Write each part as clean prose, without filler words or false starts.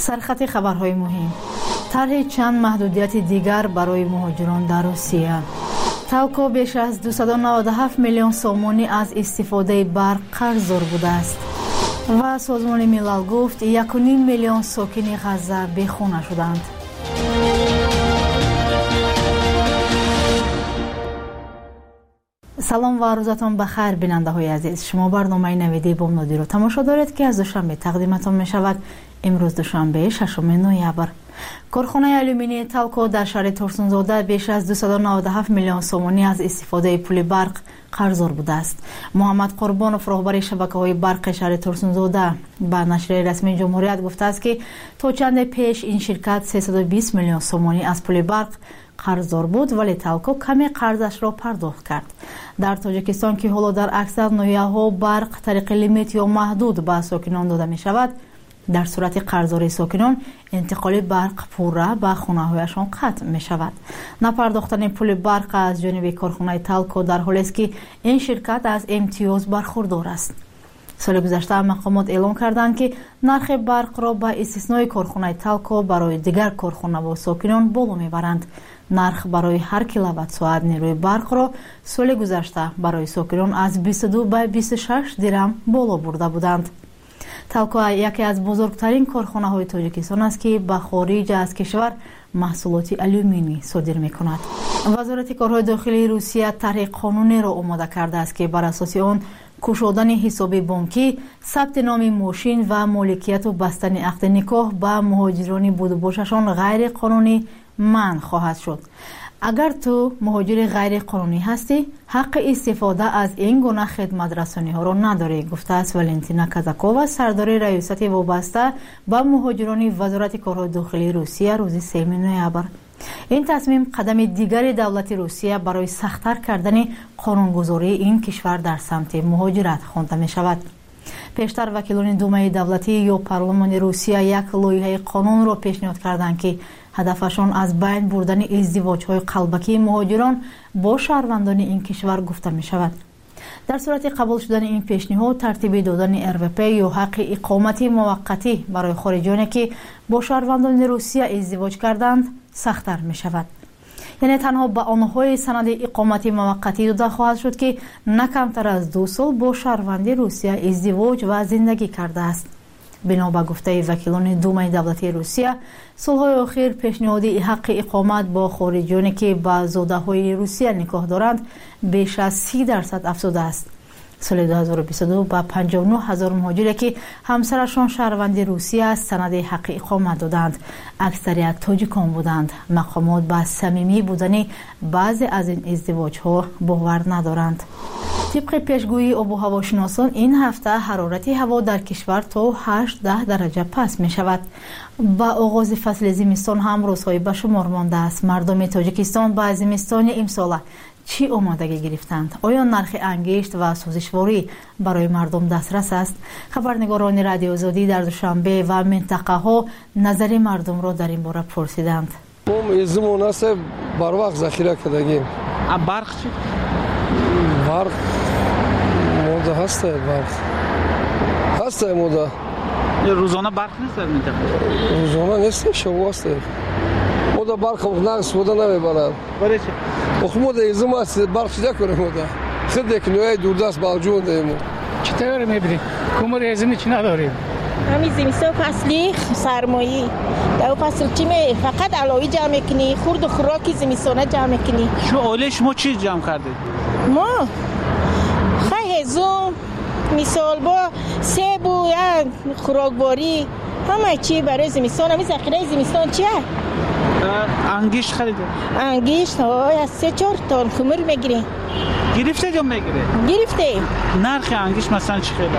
سرخط خبرهای مهم. طرح چند محدودیت دیگر برای مهاجران در روسیه. توکو بیش از 297 میلیون سومونی از استفاده برق قرضدار بوده است و سازمان ملل گفت 1.5 میلیون ساکن غزه بیخانه شدند. سلام و روزتان بخیر بیننده های عزیز. شما برنامه نویدی بامدادی رو تماشا دارید که از دوشنبه تقدیمتان می شود. امروز دوشنبه 6 نوامبر. کارخانه آلومینی تالکو در شهر ترسونزاده بیش از 297 میلیون سومانی از استفاده پول برق قرضدار بوده است. محمد قربانوف راهبر شبکه‌های برق شهر ترسونزاده به نشریه رسمی جمهوریت گفته است که تا چند پیش این شرکت 320 میلیون سومانی از پول برق قرضدار بود، ولی تالکو کمی قرضش را پرداخت کرد. در تاجیکستان که حالا در اکثر ناحیه‌ها برق طریق لیمیت یا محدود به ساکنان داده می شود، در صورت قرضداری ساکنان انتقال برق پورا به خانه‌هایشان قطع می شود. نپرداختن پول برق از جانب کارخانه تالکو در حالی است که این شرکت از امتیاز برخوردار است. سال گذشته مقامات اعلام کردند که نرخ برق را به استثنای کارخانه تالکو برای دیگر کارخانه و ساکنان بالا میبرند. نرخ برای هر کیلووات ساعت نیروی برق را سال گذشته برای ساکنان از 22 به 26 درهم بالا برده بودند. تالکو یکی از بزرگترین کارخانه های تاجیکستان است که به خارج از کشور محصولات آلومینی صادر می کند. وزارت کارهای داخلی روسیه طرح قانونی را آماده کرده است که بر اساس آن گشودن حساب بانکی، ثبت نام ماشین و مالکیت و بستن عقد نکاح به مهاجران بود و باششان غیر قانونی منع خواهد شد. اگر تو مهاجر غیر قانونی هستی، حق استفاده از این گونه خدمت رسانی ها را نداری، گفته است والنتینا کازاکووا، سردار ریاست وابسته به مهاجران وزارت کارهای داخلی روسیه روز 3 نوامبر. این تصمیم قدم دیگری دولت روسیه برای سخت‌تر کردن قانونگذاری این کشور در سمت مهاجرت خوانده می شود. پیشتر وکیلان دومای دولتی یا پارلمان روسیه یک لایحه قانون را پیشنهاد کردند که هدفشان از بین بردن ازدواج‌های قلبکی مهاجران با شهروندان این کشور گفته می شود. در صورت قبول شدن این پیشنهاد، ترتیب دادن RVP یا حق اقامت موقتی برای خارجیانی که با شهروندان روسیه ازدواج کردند سخت‌تر می شود. یعنی تنها به آنهای سند اقامت موقتی داده خواهد شد که نه کمتر از 2 سال با شهروند روسیه ازدواج و زندگی کرده است. بنا به گفته وکیلان دومای دولتی روسیه، سالهای اخیر پیشنهاد حق اقامت با خارجیانی که با زاده‌های روسیه نکاح دارند بیش از 30% افزوده است. سال 2022 با 59,000 مهاجری که همسرشان شهروند روسیه است سند حق اقامت دادند. اکثریت تاجیکان بودند. مقامات به صمیمی بودن بعضی از این ازدواج‌ها باور ندارند. طبق پیشگویی آب و هواشناسان، این هفته حرارت هوا در کشور تا 8-10 درجه پست می شود. با آغاز فصل زمستان هم روزهای به شمار مانده است. مردم تاجیکستان با زمستان امسال چی آمادگی گرفتند؟ آیا نرخ انگشت و سوزشواری برای مردم دسترس است؟ خبرنگاران رادیو آزادی در دوشنبه و منطقه ها نظر مردم را در این باره پرسیدند. از مناسب بر وقت ذخیره کردیم. برق چی؟ برق موده هسته، برق هسته موده. روزانه برق نیست در منطقه؟ روزانه نیست، شب هسته. موده برق نقص بوده نمیبرد. برای چی؟ موده ازم هست برق چیزا کنه موده. خیلی یک نوعی دوردست باوجود دیمو. چطور میبریم؟ کمر ازمی چی نداریم؟ همین زمستان فصلی سرمایی. در فصل چی می فقط علوی جمع کنی، خورد و خوراکی زمستانه جمع کنی. شما چی جمع کردید؟ ما هزوم مثال با سیب و خوراکباری همه چی برای زمستان. همین ذخیره زمستان چیه؟ انگشت خریدید؟ انگشت از 3-4 تن خمر میگیریم. گرفته یا میگیره؟ گرفته. نرخ انگشت مثلا چی خیلی؟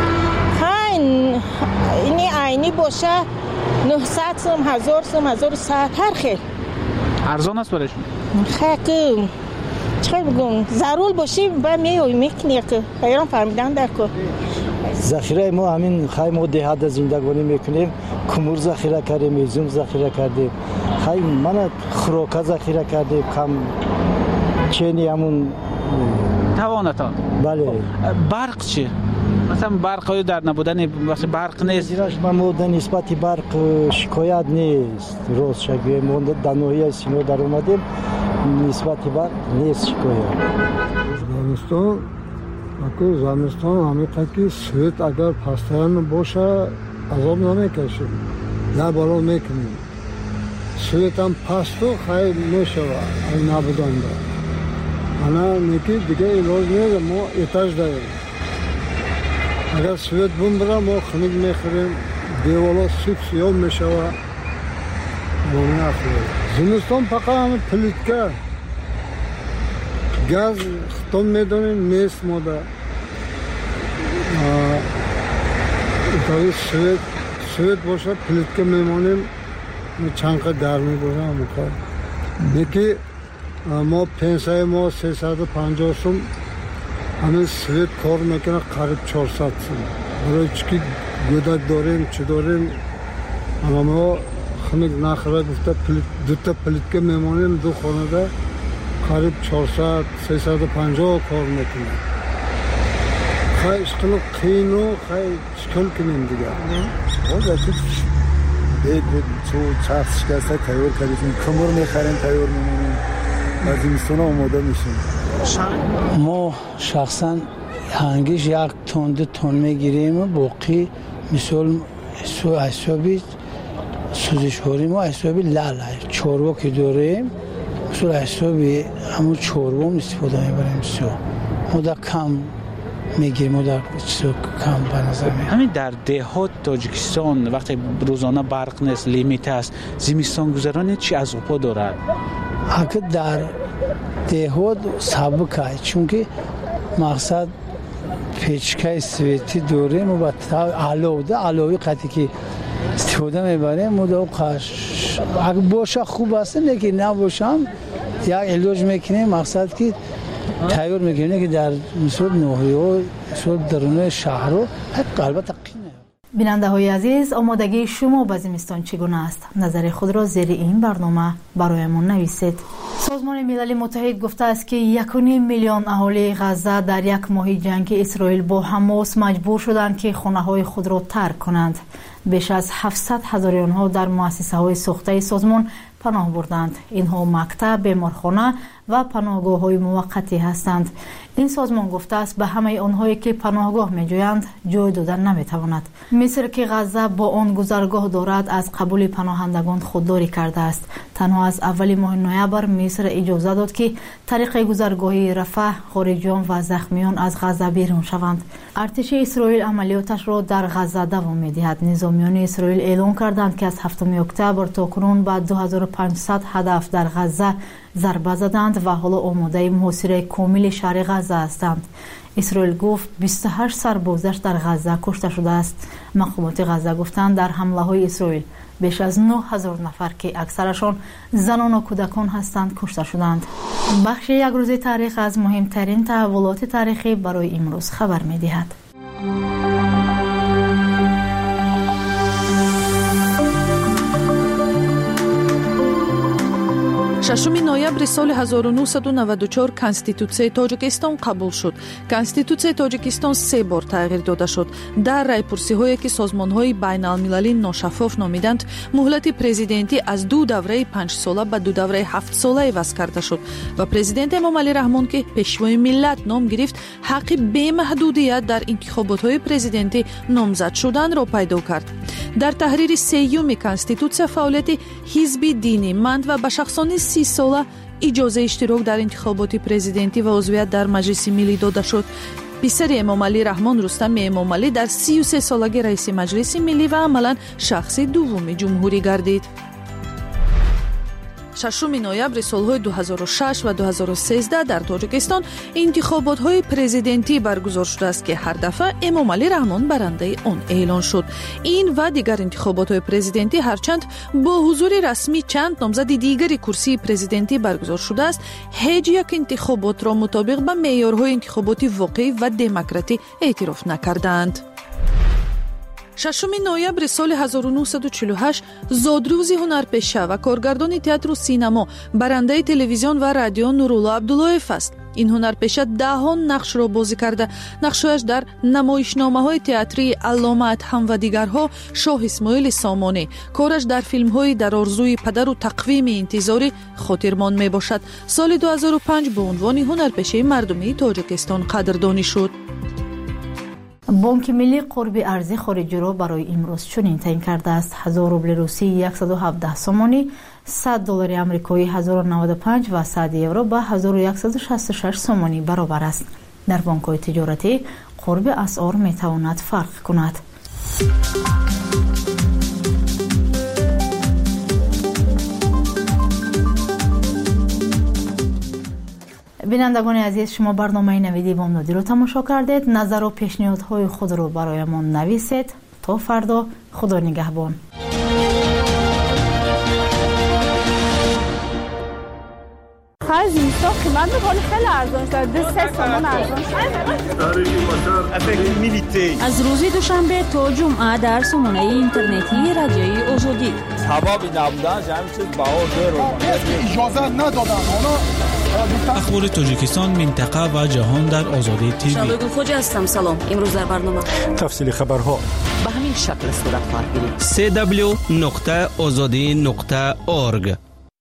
این عینی باشه 900 سوم، 1000 سوم، 1100 هر خیل. ارزان است برایشون؟ خیلی چه بگم ضرور باشیم با میکنی که ایران فهمیدن در که ذخیره ما همین خیلی ما دهات زندگانی میکنیم. کمر ذخیره کردیم، ازم ذخیره کردیم، خیلی من خوراک ذخیره کردیم، کم چینی همون توانتا. بله. برق چی؟ مثلا برق در نبودن وقتی برق نیست زیراش ما نسبت برق شکایت نیست روز شگوی ما در نوحه سینو در اومدیم نسبت برق نیست شکایت زمستان همه تاکی سویت اگر پستان باشه عذاب نمیکشیم یا بالا میکنیم سویت هم پستو خیلی میشوه این نبودن دا انا نیکی دیگه ایلاز نیست ما اتاج داریم اگر سویت بون برا ما خنگ میخوریم دیوالا سیب سیام میشوه ما میخوریم زمستان فقط همه پلیتکه گاز ختم میدونیم نیست ما دا اتاقی سویت باشه پلیتکه میمانیم چند در میبرم مکار دیگه ما پنسای ما 350 سوم همین سویت کار میکنه قریب 400 سوم برای چکی گودک داریم چی داریم اما ما خنک نخوره گفته دوتا پلیتکه میمانیم دو خانه ده قریب 400 350 کار میکنه خیلی اشکال قین و خیلی اشکال کنیم دیگه تو چرخ شکسته تیار کردیم کمر میخریم تیار میمونیم از این سونا آماده میشیم ما شخصا هنگیش 1 تن 2 تن میگیریم باقی مثل حسابی سوزش هوریم و حسابی لاله چوروا که داریم مثل حسابی همون چوروا استفاده میبریم ما در کم میگیریم و در کم بنظر میاد. همین در دهات تاجیکستان وقتی روزانه برق نیست لیمیت است زمستان گذرانی چی از اوپا دارد؟ اگه در دهات سبکه چون که مقصد پیچکای سویتی داریم و با علاوه قطعی که استفاده میبریم و در قش اگه باشه خوب است لیکن نباشم یک علاج میکنیم مقصد که تیار میکنه که در مثل نوحه و مثل درون شهر و قلبه تقینه. بیننده های عزیز آمادگی شما به زمستان چگونه است؟ نظر خود را زیر این برنامه برایمان نویسید. سازمان ملل متحد گفته است که 1.5 میلیون اهالی غزه در یک ماه جنگ اسرائیل با حماس مجبور شدند که خانه های خود را ترک کنند. بیش از 700,000 آنها در مؤسسه های ساخته سازمان پناه بردند. اینها مکتب، بیمارخانه و پناهگاه های موقتی هستند. این سازمان گفته است به همه آنهایی که پناهگاه می‌جویند جای دادن نمی‌تواند. مصر که غزه با آن گذرگاه دارد از قبول پناهندگان خودداری کرده است. تنها از اول ماه نوامبر مصر اجازه داد که طریق گذرگاهی رفح خارجیان و زخمیان از غزه بیرون شوند. ارتش اسرائیل عملیاتش را در غزه دوام می‌دهد. نظامیان اسرائیل اعلام کردند که از 7 اکتبر تا کنون به 2500 هدف در غزه ضربه زدند و حالا آماده محاصره کامل شهر غزه هستند. اسرائیل گفت 28 سربازش در غزه کشته شده است. مقامات غزه گفتند در حمله های اسرائیل بیش از 9000 نفر که اکثرشان زنان و کودکان هستند کشته شدند. بخش یک روز تاریخ از مهمترین تحولات تاریخی برای امروز خبر می‌دهد. 6 ноябри соли 1994 конституцияи тоҷикистон қабул шуд. конституцияи тоҷикистон 3 бор тағйир дода шуд. дар райпурсиҳое ки созмонҳои байналмилалӣ ношаффоф номиданд, муҳлати президентӣ аз 2 давраи 5 сола ба 2 давраи 7 сола иваз карда шуд ва президент Эмомалӣ Раҳмон ки пешвои миллат ном гирифт, ҳаққи бемаҳдудият дар интихоботҳои президентӣ номзад шуданро пайдо кард. дар таҳрири 3-юми конституция фаъолияти ҳизби динӣ, манд ва ба шахсони 30 сола иҷозаи иштирок дар интихоботи президентӣ ва узвият дар маҷлиси миллӣ дода шуд. писари Эмомалӣ Раҳмон Рустами Эмомалӣ дар 33 солагӣ раиси маҷлиси миллӣ ва амалан шахси дуввуми ҷумҳурӣ гардид. 6 ноябри солҳои 2006 ва 2013 дар тоҷикистон интихоботҳои президентӣ баргузор шудааст ки ҳар дафъа Эмомалӣ Раҳмон барандаи он эълон шуд. ин ва дигар интихоботҳои президентӣ ҳарчанд бо ҳузури расмӣ чанд номзади дигари курсии президентӣ баргузор шудааст, ҳеҷ як интихоботро мутобиқ ба меъёрҳои интихоботи воқеӣ ва демократӣ эътироф накардаанд. 6 ноябри соли 1948 зодрӯзи ҳунарпеша ва коргардони театру синамо, барандаи телевизион ва радио Нурулло Абдуллоев аст. این هنرپیشه ده‌ها نقش را بازی کرده. نقشش در نمایشنامه‌های تئاتری علامه ادهم و دیگرها، شاه اسماعیل سامانی. کارش در فیلم‌های در آرزوی پدر و تقویم انتظاری خاطرمان میباشد. سال 2005 به عنوان هنرپیشه مردمی تاجیکستان قدردانی شد. بانک ملی قرب ارزی خارجی را برای امروز چنین تعیین کرده است: 1000 روبل روسی 117 سومانی، 100 دلار آمریکایی 1095 و 100 یورو به 1166 سومانی برابر است. در بانک‌های تجارتی قرب اسعار میتواند فرق کند. بینندگان عزیز، شما برنامه نویدی بامدادی رو تماشا کردید. نظر و پیشنهادهای خود رو برایمان نویسید. تا فردا، خدا نگهبان. خرج زمستان قیمت میکنه خیلی ارزان شده، 3 تومان ارزان شده. از روز دوشنبه تا جمعه در سامانه اینترنتی رادیوی آزادی. سبب نبودن همین چیز باور رو اجازه ندادن. اخبار تاجیکستان، منطقه و جهان در آزادی تیوی. شادو خوجا هستم. سلام. امروز در برنامه تفصیل خبرها به همین شکل صورت خواهد گرفت. www.azadi.org.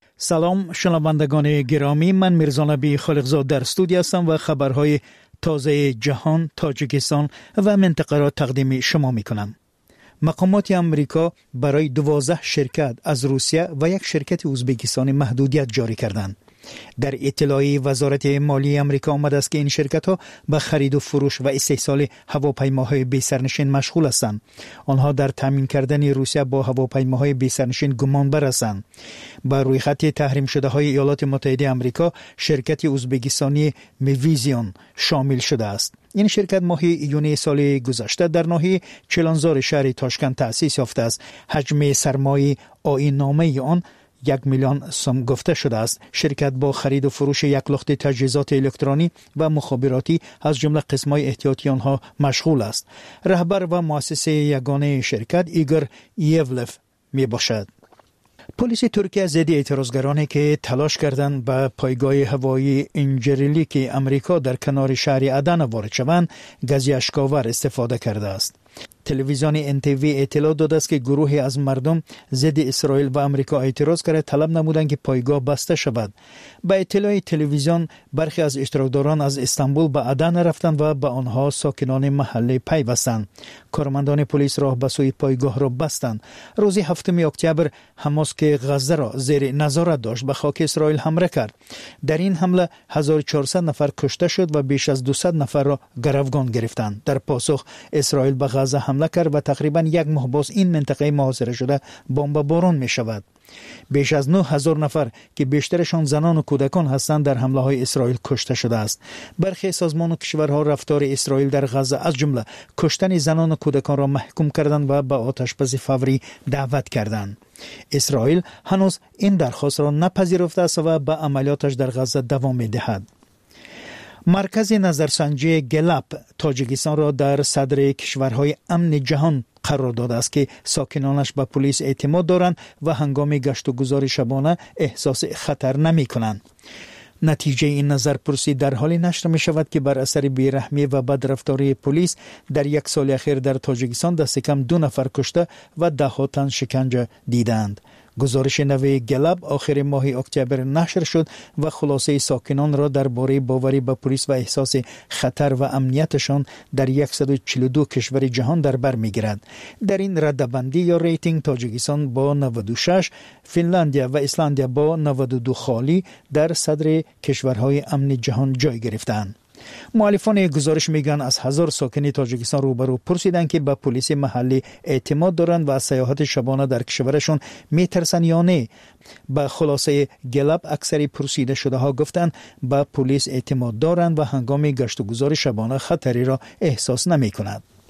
سلام شنوندگان گرامی، من میرزا نبی خالقزاد در استودیو هستم و خبرهای تازه جهان، تاجیکستان و منطقه را تقدیم شما میکنم. مقامات امریکا برای 12 شرکت از روسیه و یک شرکت ازبکستانی محدودیت جاری کردند. در اطلاعی وزارت مالی امریکا آمده است که این شرکت‌ها به خرید و فروش و استحصال هواپیماهای بی سرنشین مشغول هستند. آنها در تامین کردن روسیه با هواپیماهای بی سرنشین گمانبر هستند. با روی خط تحریم شده های ایالات متحده آمریکا، شرکت ازبکستانی میویزیون شامل شده است. این شرکت ماه ایون سال گذشته در ناحیه چلانزار شهر تاشکند تأسیس یافته است. حجم سرمایه آیین‌نامه آن 1 میلیون سوم گفته شده است. شرکت با خرید و فروش یک لخت تجهیزات الکترونی و مخابراتی از جمله قسم‌های احتیاطی آنها مشغول است. رهبر و مؤسس یگانه شرکت ایگور یولف می باشد. پلیس ترکیه ضد اعتراضگرانی که تلاش کردند به پایگاه هوایی انجریلیک امریکا در کنار شهر عدن وارد شوند، گازی اشک‌آور استفاده کرده است. تلویزیون NTV اطلاع داده است که گروهی از مردم ضد اسرائیل و امریکا اعتراض کرده طلب نمودند که پایگاه بسته شود. به اطلاع تلویزیون برخی از اشتراکداران از استانبول به عدن رفتند و به آنها ساکنان محله پیوستند. کارمندان پلیس راه به سوی پایگاه را بستند. روز 7 اکتبر حماس که غزه را زیر نظارت داشت به خاک اسرائیل حمله کرد. در این حمله 1400 نفر کشته شد و بیش از 200 نفر را گروگان گرفتند. در پاسخ اسرائیل به غزه حمله کرد و تقریبا 1 ماه باز این منطقه محاصره شده بمباران می شود. بیش از 9000 نفر که بیشترشان زنان و کودکان هستند در حمله های اسرائیل کشته شده است. برخی سازمان و کشورها رفتار اسرائیل در غزه از جمله کشتن زنان و کودکان را محکوم کردند و به آتش‌بسی فوری دعوت کردند. اسرائیل هنوز این درخواست را نپذیرفته است و به عملیاتش در غزه دوام می‌دهد. مرکز نظرسنجی گلاب تاجیکستان را در صدر کشورهای امن جهان قرار داده است که ساکنانش به پلیس اعتماد دارند و هنگام گشت و گذار شبانه احساس خطر نمی کنند. نتیجه این نظرپرسی در حالی نشر می شود که بر اثر بیرحمی و بدرفتاری پلیس در 1 سال اخیر در تاجیکستان دست کم 2 نفر کشته و 10 تن شکنجه دیدند. گزارش نوی گلاب آخر ماه اکتبر نشر شد و خلاصه ساکنان را درباره باوری به پلیس و احساس خطر و امنیتشان در 142 کشور جهان در بر می‌گیرد. در این رده‌بندی یا ریتینگ تاجیکستان با 96، فنلاندیا و ایسلندیا با 92 خالی در صدر کشورهای امن جهان جای گرفتند. مؤلفان گزارش میگن از 1000 ساکن تاجیکستان روبرو پرسیدند که به پلیس محلی اعتماد دارند و از سیاحت شبانه در کشورشون میترسن یا نه. به خلاصه گلاب اکثری پرسیده شده ها گفتند به پلیس اعتماد دارند و هنگام گشت و گذار شبانه خطری را احساس نمی کنند.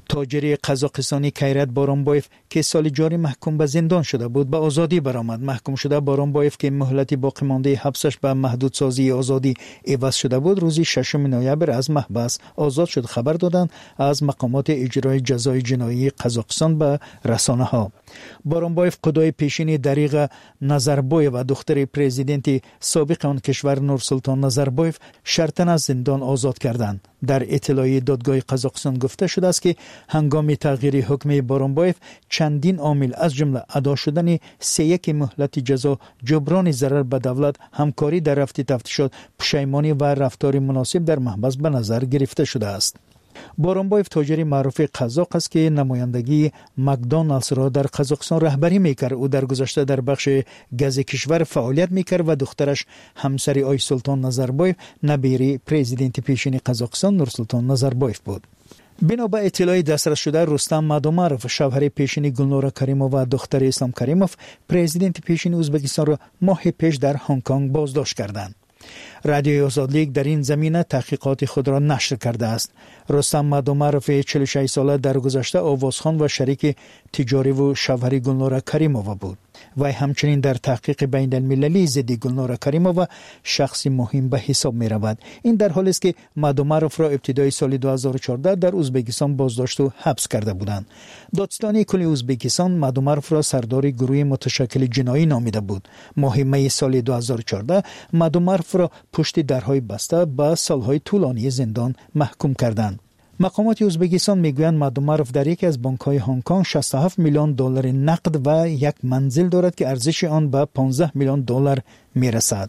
تاجر قزاقستانی کیرت بارانبایف که سال جاری محکوم به زندان شده بود به آزادی برآمد. محکوم شده بارانبایف که مهلت باقی مانده حبسش به محدودسازی آزادی عوض شده بود روز 6 نوامبر از محبس آزاد شد. خبر دادند از مقامات اجرای جزای جنایی قزاقستان به رسانه ها. بارانبایف قضای پیشین دریغ نظربایف و دختر پرزیدنت سابق آن کشور نورسلطان نظربایف شرطاً از زندان آزاد کردند. در اطلاعیه دادگاه قزاقستان گفته شده است که هنگام تغییر حکم بارانبایف چندین عامل از جمله ادا شدن 3 مهلت جزا، جبران ضرر به دولت، همکاری در رفع تفتیشات، پشیمانی و رفتار مناسب در محبس به نظر گرفته شده است. بارانبایف تاجر معروف قزاق است که نمایندگی مکدونالدز را در قزاقستان رهبری میکرد. او در گذشته در بخش گاز کشور فعالیت میکرد و دخترش همسر آی سلطان نظربایف نبیری پرزیدنت پیشین قزاقستان نورسلطان نظربایف بود. بنا به اطلاع دسترس شده رستم مادومارف شوهر پیشین گلنورا کریموف و دختر اسلام کریموف پرزیدنت پیشین ازبکستان را ماه پیش در هنگ کنگ بازداشت کردند. رادیوی آزادلیگ در این زمینه تحقیقات خود را نشر کرده است. رستم مادومارف 46 ساله در گذشته آوازخوان و شریک تجاری و شوهر گلنورا کریمووا بود. وی همچنین در تحقیق بین المللی ضد گلنورا کریمووا شخصی مهم به حساب می رود. این در حالی است که مادومارف را ابتدای سال 2014 در ازبکستان بازداشت و حبس کرده بودند. دادستانی کل ازبکستان مادومارف را سردار گروه متشکل جنایی نامیده بود. ماه می سال 2014 مادومارف را پشت درهای بسته به سالهای طولانی زندان محکوم کردند. مقامات ازبکستان میگویند مادومارف در یکی از بانک‌های هنگ کنگ 67 میلیون دلار نقد و یک منزل دارد که ارزش آن به 15 میلیون دلار میرسد.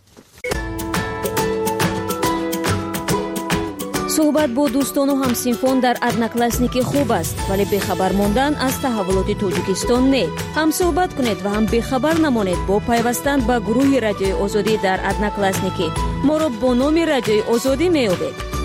صحبت با دوستان و همسینفون در ادناکلاسنیکی خوب است ولی بخبر ماندن از تحولات تاجیکستان نه. هم صحبت کنید و هم بخبر نمانید با پیوستن به گروه رادیوی آزادی در ادناکلاسنیکی. ما را با نام رادیوی آزادی میابید.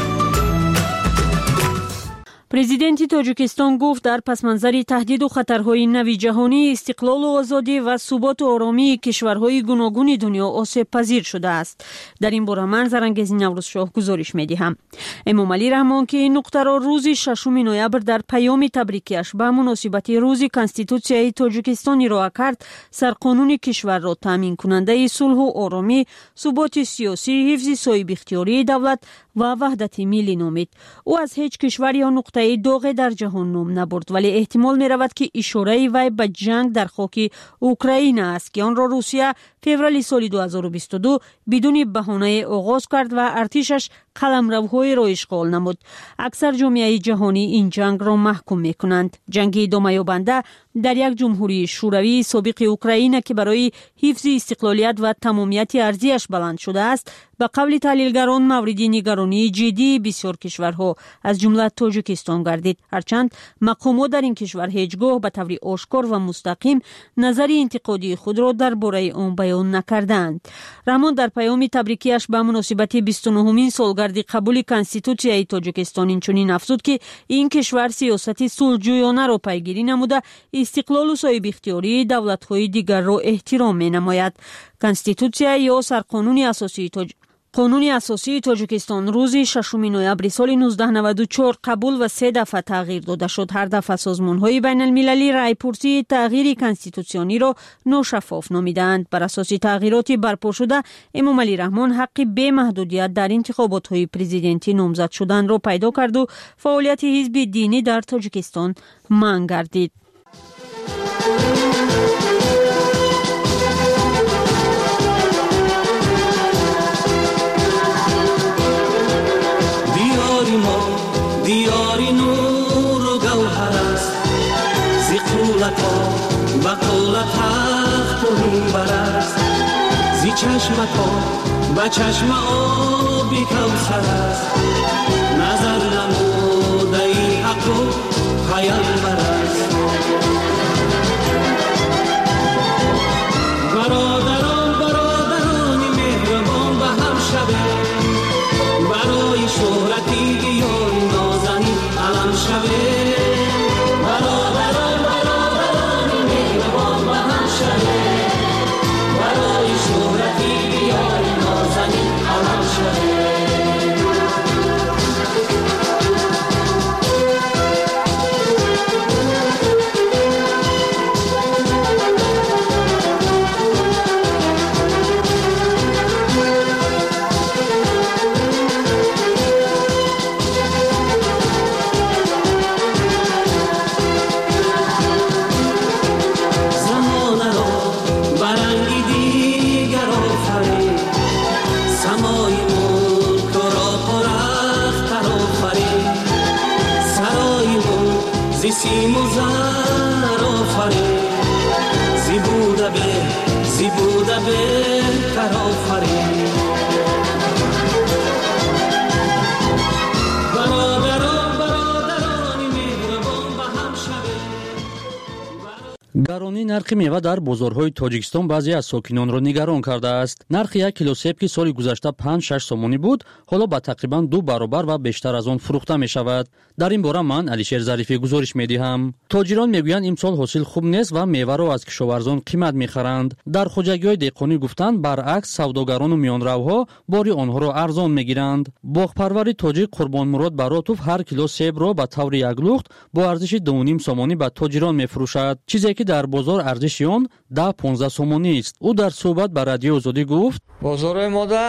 президенти тоҷикистон гуфт дар пасманзари таҳдиду хатарҳои нави ҷаҳонӣ истиқлолу озодӣ ва суботу оромии кишварҳои гуногуни дунё осебпазир шудааст. дар ин бора ман зарангези наврӯзшоҳ гузориш медиҳам. эмомалӣ раҳмон ки ин нуқтаро рӯзи 6 ноябр дар паёми табрикиаш ба муносибати рӯзи конститутсияи тоҷикистон ироа кард, сарқонуни кишварро таъминкунандаи сулҳу оромӣ, суботи сиёсӣ, ҳифзи соҳибихтиёрии давлат ва ваҳдати миллӣ номид. ӯ аз ҳеҷ кишвар ё нуқтаи доғе дар ҷаҳон ном набурд, вале эҳтимол меравад ки ишораи вай ба ҷанг дар хоки Украина аст ки онро Русия феврали соли 2022 бидуни баҳонае оғоз кард ва артишаш қаламравҳоеро ишғол намуд. аксар ҷомеаи ҷаҳонӣ ин ҷангро маҳкум мекунанд. ҷанги идомаёбанда дар як ҷумҳурии шӯравии собиқи Украина ки барои ҳифзи истиқлолият ва тамомияти арзиаш баланд шудааст, ба қавли таҳлилгарон мавриди нигаронии ҷиддии бисёр кишварҳо аз ҷумла Тоҷикистон гардид. ҳарчанд мақомот дар ин кишвар ҳеҷ гоҳ ба таври ошкор ва мустақим назари интиқодии худро дар бораи он баён накардаанд. раҳмон дар паёми табрикиаш ба муносибати 29-умин солгарди қабули конститутсияи Тоҷикистон инчунин афзуд ки ин кишвар сиёсати сулҳҷӯёнаро пайгирӣ намуда истиқлолу соҳибихтиёрии давлатҳои дигарро эҳтиром менамояд. конститутсия ё қонуни асосии Тоҷикистон рӯзи 6 ноябри соли 1994 қабул ва 3 дафъа тағйир дода шуд. ҳар дафъа созмонҳои байналмилалӣ райпурсии тағйири конститутсиониро ношаффоф номидаанд. бар асоси тағйироти барпошуда эмомалӣ раҳмон ҳаққи бемаҳдудият дар интихоботҳои президентӣ номзад шуданро пайдо карду фаъолияти ҳизби динӣ дар Тоҷикистон манъ гардид. دیاری نور و گوهر است زی قولتا و قولت حق و منبر است زی چشمتا و چشم آبی کوثر است نظر نموده ای حق و پیامبر است برادران مهربان به هم شبه برای شهرتی دیاری نازنی علم شوه برادران مهربان به هم شوه برای شهرتی دیاری نازنی علم شوه زیبوده بهتر آفرین. гаронӣ нархи мева дар бозорҳои тоҷикистон баъзе аз сокинонро нигарон кардааст. Нархи 1 кило себ ки соли гузашта 5-6 сомонӣ буд, ҳоло ба тақрибан 2 баробар ва бештар аз он фурӯхта мешавад. Дар ин бора ман Алишер Зарифӣ гузориш медиҳам. Тоҷирон мегӯянд имсол ҳосил хуб нест ва меваро аз кишоварзон қимат мехаранд. Дар хоҷагиҳои деҳқонӣ гуфтанд баръакс савдогарону миёнравҳо бори онҳоро арзон мегиранд. Боғпарвари тоҷик Қурбонмурод Баротов ҳар кило себро ба таври як лухт бо арзиши 2.5 сомонӣ ба тоҷирон мефурӯшад, чизе ки дар бозор арзиши он 10-15 сомонист. ӯ дар суҳбат ба Радиои Озодӣ гуфт: бозорои мода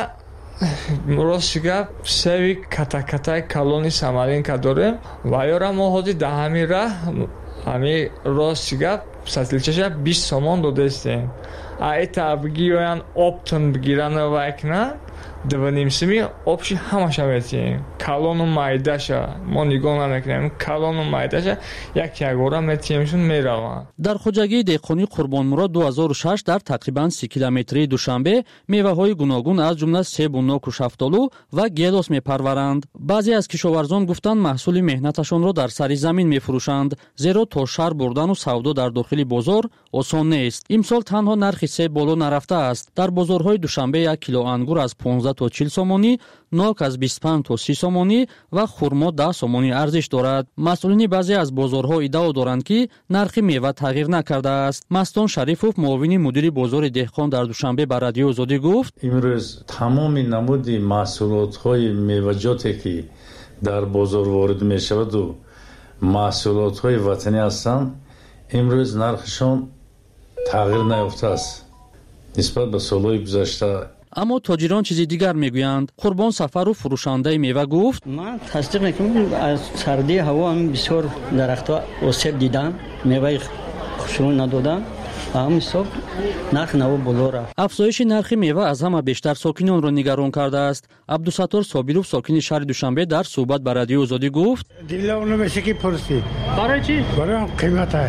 ростига севи ката-катаи калони самаринка дорем ва ёра мо ҳози даҳамира ами ростига сатилчаша 20 сомон додестем. А эта бигиёян оптон бигирана вайкна 2.5 сими обши ҳамаша метием. Калону майдаша мо нигоҳ намекунем. Калону майдаша як-ягора метиемшун мераванд. Дар хоҷагии деҳқонӣ Қурбонмурод 2006 дар тақрибан 30 километрии Душанбе меваҳои гуногун аз ҷумла себу ноку шафтолу ва гелос мепарваранд. Баъзе аз кишоварзон гуфтанд маҳсули меҳнаташонро дар сари замин мефурӯшанд, зеро то шаҳр бурдану савдо дар дохили бозор осон нест. Имсол танҳо нархи себ боло нарафтааст. Дар бозорҳои Душанбе 1 кило ангур аз 15 то 40 сомонӣ, нок аз 25 то 30 сомонӣ ва хурмо 10 сомонӣ арзиш дорад. масъулини баъзе аз бозорҳо иддао доранд ки нархи мева тағйир накардааст. Мастон Шарифов, муовини мудири бозори деҳқон дар Душанбе ба Радиои Озодӣ гуфт: имрӯз тамоми намуди маҳсулотҳои меваҷоте ки дар бозор ворид мешаваду маҳсулотҳои ватанӣ ҳастанд, имрӯз нархшон тағйир наёфтааст нисбат ба солҳои гузашта. аммо тоҷирон чизи дигар мегӯянд. Қурбон Сафаров, фурӯшандаи мева гуфт: ман тасдиқ мекунам, аз сардии ҳаво бисёр дарахтҳо осеб дидам, меваи хушрӯ надодам. ҳисоб нархи наво боло рафт. Афзоиши нархи мева аз ҳама бештар сокинонро нигарон кардааст. Абдусаттор Собиров, сокини шаҳри Душанбе, дар суҳбат ба Радиои Озодӣ гуфт: дилам намеша ки пурсӣ. Барои чӣ? Барои қимата.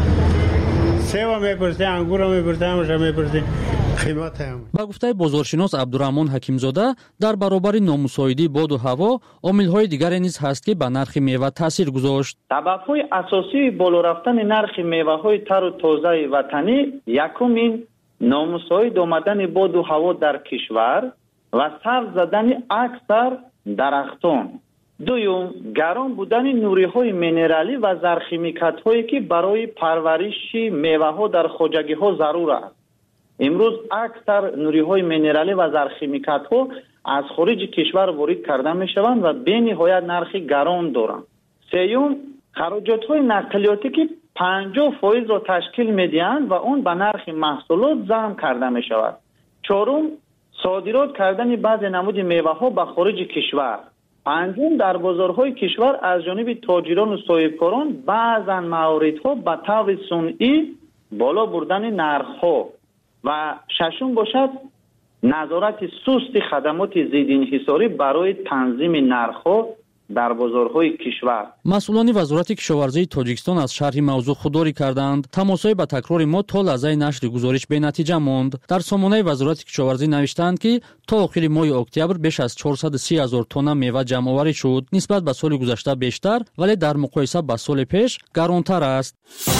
Сева мепурсӣ, ангура мепурсӣ, ҳамаша мепурсӣ. ба гуфтаи бозоршинос Абдураҳмон Ҳакимзода, дар баробари номусоидии боду ҳаво омилҳои дигаре низ ҳаст ки ба нархи мева таъсир гузошт. сабабҳои асосии боло рафтани нархи меваҳои тару тозаи ватанӣ якум ин номусоид омадани боду ҳаво дар кишвар ва сабз задани аксар дарахтон. дуюм гарон будани нуриҳои минералӣ ва зархимикатҳое ки барои парвариши меваҳо дар хоҷагиҳо зарур аст. имрӯз аксар нуриҳои минералӣ ва зархимикатҳо аз хориҷи кишвар ворид карда мешаванд ва бениҳоят нархи гарон доранд. сеюм хароҷотҳои нақлиётӣ ки 50%-ро ташкил медиҳанд ва он ба нархи маҳсулот зам карда мешавад. чорум содирот кардани баъзе намуди меваҳо ба хориҷи кишвар. панҷум дар бозорҳои кишвар аз ҷониби тоҷирону соҳибкорон баъзан мавридҳо ба таври сунъӣ боло бурдани нархҳо. ва шашум бошад назорати сусти хадамоти зиддинҳисорӣ барои танзими нархҳо дар бозорҳои кишвар. масъулони вазорати кишоварзии тоҷикистон аз шарҳи мавзӯъ худдорӣ карданд. тамосҳои ба такрори мо то лаҳзаи нашри гузориш бенатиҷа монд. дар сомонаи вазорати кишоварзӣ навиштаанд ки то охири моҳи октябр беш аз 430 000 тонна мева ҷамъоварӣ шуд. нисбат ба соли гузашта бештар, вале дар муқоиса ба соли пеш гаронтар аст.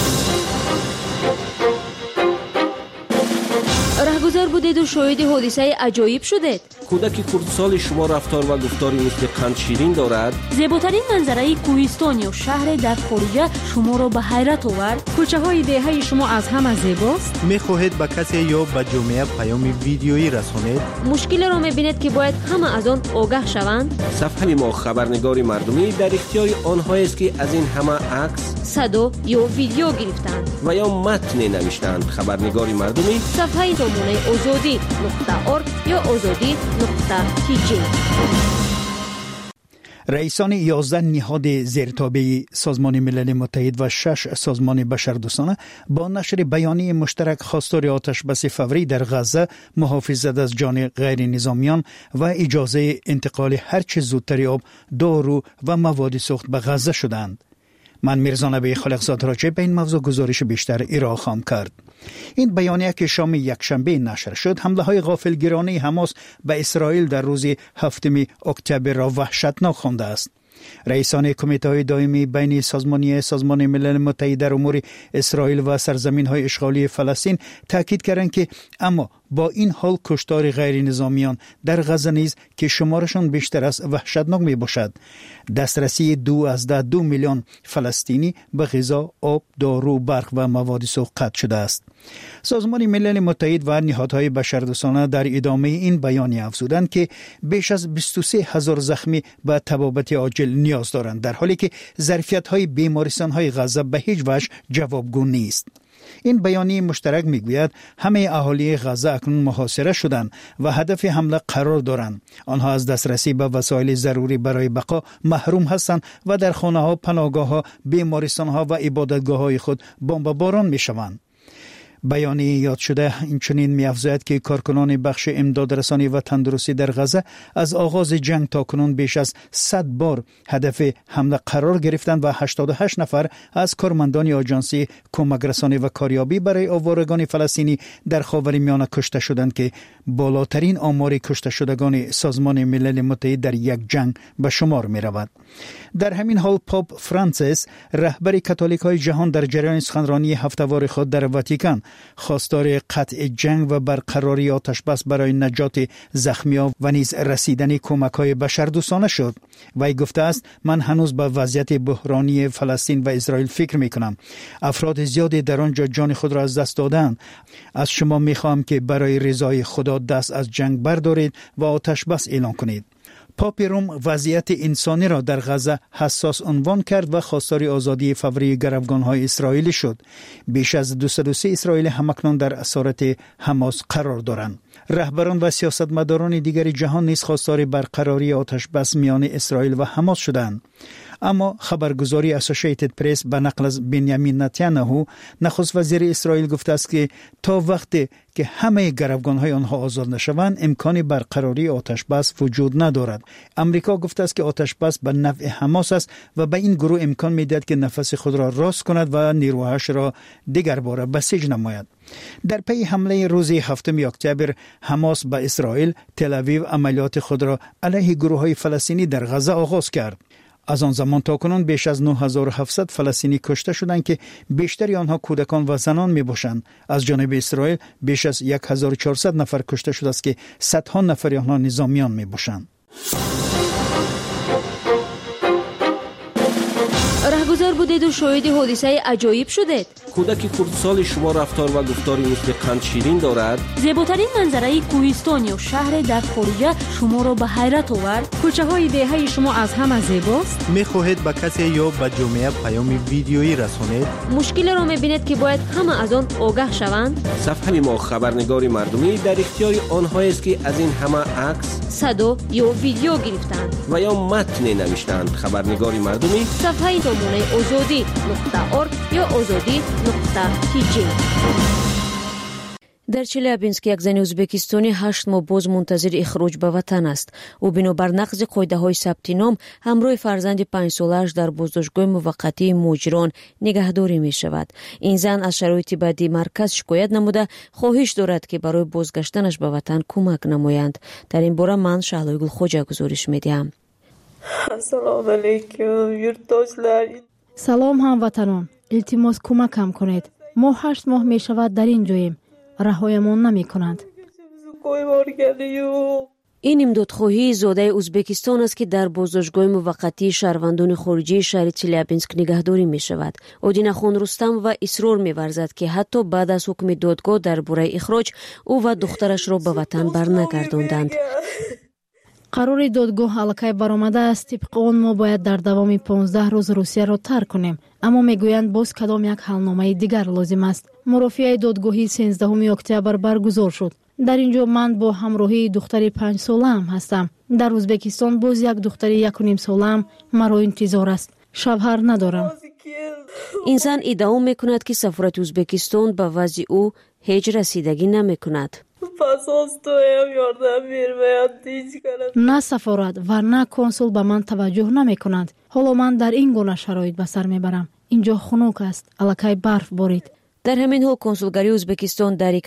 раҳгузор будеду шоҳиди ҳодисаи аҷоиб шудед. кӯдаки хурдсоли шумо рафтор ва гуфтори мисли қандширин дорад? зеботарин манзараи кӯҳистон ё шаҳре дар хориҷа шуморо ба ҳайрат овард? кӯчаҳои деҳаи шумо аз ҳама зебост? мехоҳед ба касе ё ба ҷомеа паёми видеоӣ расонед? мушкилеро мебинед ки бояд ҳама аз он огаҳ шаванд? сафҳаи мо хабарнигори мардумӣ дар ихтиёри онҳоест ки аз ин ҳама акс, садо ё видео гирифтанд ва ё матне навиштанд. хабарнигори мардумӣ сафҳаи номунаи озодӣ.орг ё озодӣ.tg. раисони 11 ниҳоди зертобаи Созмони Милали Муттаҳид ва 6 созмони башардӯстона бо нашри баёнии муштарак хостори оташбаси фаврӣ дар Ғазза, муҳофизат аз ҷони ғайринизомиён ва иҷозаи интиқоли ҳарчи зудтари об, дору ва маводи сӯхт ба Ғазза шуданд. من میرزا نبی خالقزاد راجع به این موضوع گزارش بیشتر ارائه خواهم کرد. این بیانیه که شام یکشنبه نشر شد حمله های غافلگیرانه حماس به اسرائیل در روز 7 اکتبر را وحشتناک خوانده است. رئیسان کمیته های دائمی بین سازمان ملل متحد در امور اسرائیل و سرزمین های اشغالی فلسطین تاکید کردند که اما با این حال کشتار غیر نظامیان در غزه نیز که شمارشان بیشتر است وحشتناک می باشد. دسترسی 2 میلیون فلسطینی به غذا، آب، دارو، برق و مواد سوخت قطع شده است. سازمان ملل متحد و نهادهای بشردوستانه در ادامه این بیانیه افزودند که بیش از 23,000 زخمی به طبابت عاجل نیاز دارند، در حالی که ظرفیت‌های بیمارستان‌های غزه به هیچ وجه جوابگو نیست. این بیانیه مشترک میگوید همه اهالی غزه اکنون محاصره شدند و هدف حمله قرار دارند. آنها از دسترسی به وسایل ضروری برای بقا محروم هستند و در خانه‌ها، پناهگاه‌ها، بیمارستان‌ها و عبادتگاه‌های خود بمباران می‌شوند. بیانیه یاد شده اینچنین می‌افزاید که کارکنان بخش امدادرسانی و تندرستی در غزه از آغاز جنگ تا کنون بیش از 100 بار هدف حمله قرار گرفتند و 88 نفر از کارمندان آژانس کمک رسانی و کاریابی برای آوارگان فلسطینی در خاورمیانه کشته شدند که بالاترین آمار کشته شدگان سازمان ملل متحد در یک جنگ به شمار می‌رود. در همین حال پاپ فرانسیس رهبر کاتولیک‌های جهان در جریان سخنرانی هفته‌وار خود در واتیکان خواستار قطع جنگ و برقراری آتش بس برای نجات زخمیان و نیز رسیدن کمک‌های بشردوستانه شد. وی گفته است من هنوز به وضعیت بحرانی فلسطین و اسرائیل فکر می‌کنم. افراد زیادی در آنجا جان خود را از دست دادند. از شما می‌خواهم که برای رضای خدا دست از جنگ بردارید و آتش بس اعلان کنید. پاپ روم وضعیت انسانی را در غزه حساس عنوان کرد و خواستار آزادی فوری گروگان‌های اسرائیلی شد. بیش از 203 اسرائیلی همکنون در اسارت حماس قرار دارند. رهبران و سیاستمداران دیگر جهان نیز خواستار برقراری آتش بس میان اسرائیل و حماس شدند. اما خبرگزاری اسوسییتد پرس به نقل از بنیامین نتانیاهو نخست وزیر اسرائیل گفته است که تا وقتی که همه گروگان‌های آنها آزاد نشوند امکان برقراری آتش بس وجود ندارد. امریکا گفته است که آتش بس به نفع حماس است و به این گروه امکان می‌دهد که نفس خود را راست کند و نیروهاش را دیگر باره بسیج نماید. در پی حمله روز 7 اکتبر حماس به اسرائیل، تل‌آویو عملیات خود را علیه گروه‌های فلسطینی در غزه آغاز کرد. از آن زمان تا کنون بیش از 9700 فلسطینی کشته شدند که بیشتری آنها کودکان و زنان می باشند. از جانب اسرائیل بیش از 1400 نفر کشته شده است که صدها نفر آنها نظامیان می باشند. رهگذر بودید و شاهد حادثه عجایب شدید. کودک خردسال شما رفتار و گفتاری مثل قند شیرین دارد. زیباترین منظره کوهستان یا شهر در خارج شما را به حیرت آورد. کوچه های دهه شما از همه زیباست. می‌خواهید به کسی یا به جامعه پیام ویدیویی رسانید؟ مشکل را می‌بینید که باید همه از آن آگاه شوند. صفحه ما خبرنگار مردمی در اختیار آنهایی است که از این همه عکس، صدا یا ویدیو گرفتند و یا متن نوشتند. خبرنگار مردمی صفحه سامانه azadi.org یا azadi.tg. در چلیابینسک یک زن ازبکستانی 8 ماه باز منتظر اخراج به وطن است. او بنابر نقض قاعده‌های ثبت نام همراه فرزند 5 سالش در بازداشتگاه موقتی مهاجران نگهداری می شود. این زن از شرایط بدی مرکز شکایت نموده خواهش دارد که برای بازگشتنش به وطن کمک نمایند. در این باره من شعله گل خوجا گزارش میدیم. السلام علیکم یurtdoshlar. سلام هموطنان، التماس کمکم کنید. ما 8 ماه می شود در این جاییم. رهایمان نمی کنند. این امدادخواهی زاده ازبکستان است که در بازداشتگاه موقتی شهروندان خارجی شهر چلیابینسک نگهداری می شود. اودینا خان رستم و اصرار می ورزد که حتی بعد از حکم دادگاه درباره اخراج او و دخترش را به وطن برنگرداندند. قرار دادگاه الکی برآمده است. طبق آن ما باید در دوام 15 روز روسیه را ترک کنیم. اما میگویند باز کدام یک حلنامه دیگر لازم است. مرافعه دادگاهی 13 اکتبر برگزار شد. در اینجا من با همراهی دختر 5 ساله‌ام هستم. در ازبکستان باز یک دختر 1.5 ساله‌ام مرا انتظار است. شوهر ندارم. این زن ادعا میکند که سفارت ازبکستان به وضع او هیچ رسیدگی نمیکند. نه سفارت و نه کنسول به من توجه نمی کنند. حالا من در این گونه شرایط به سر میبرم. инҷо хунук аст, аллакай барф борид. дар ҳамин ҳол консулгарии ӯзбекистон дар